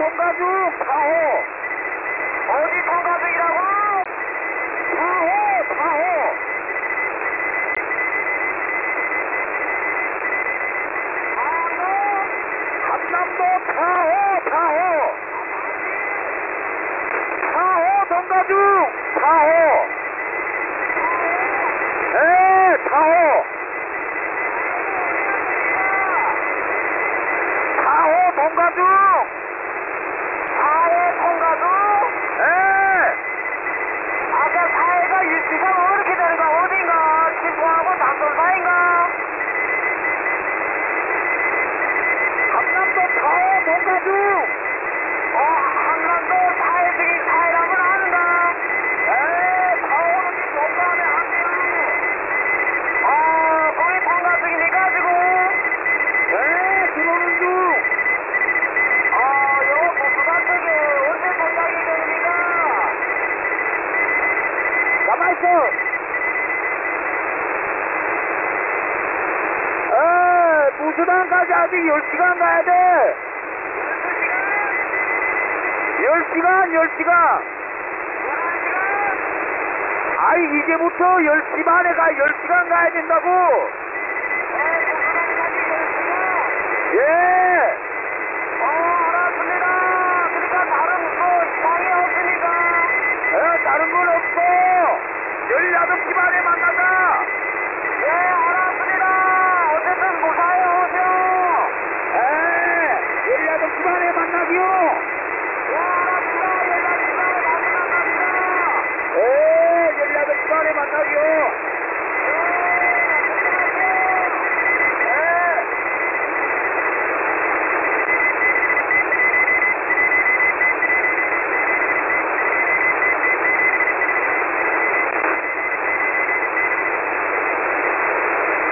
통과 중 4호. 어디 통과 중이라고? 4호 4호. 한남도 4호 4호. 4호 통과 중 4호. 네 4호. 4호 통과 중. 4호 통과 중? 네. 아까 4호가 위치가 뭐 이렇게 되는가? 어딘가? 친구하고 남돌 사이인가? 한남도 4호 통과 중. 한남도 4호 중인 4호라면 아는가? 네 4호는 지금 통과하면 안 돼요. 거기 통과 중이니까 지금? 네 들어오는 중. 요 부수단 쪽에 언제 도착이 됩니까? 가만있어. 무수단까지 아직 10시간 가야 돼. 10시간. 아이, 이제부터 10시 반에 10시간 가야 된다고.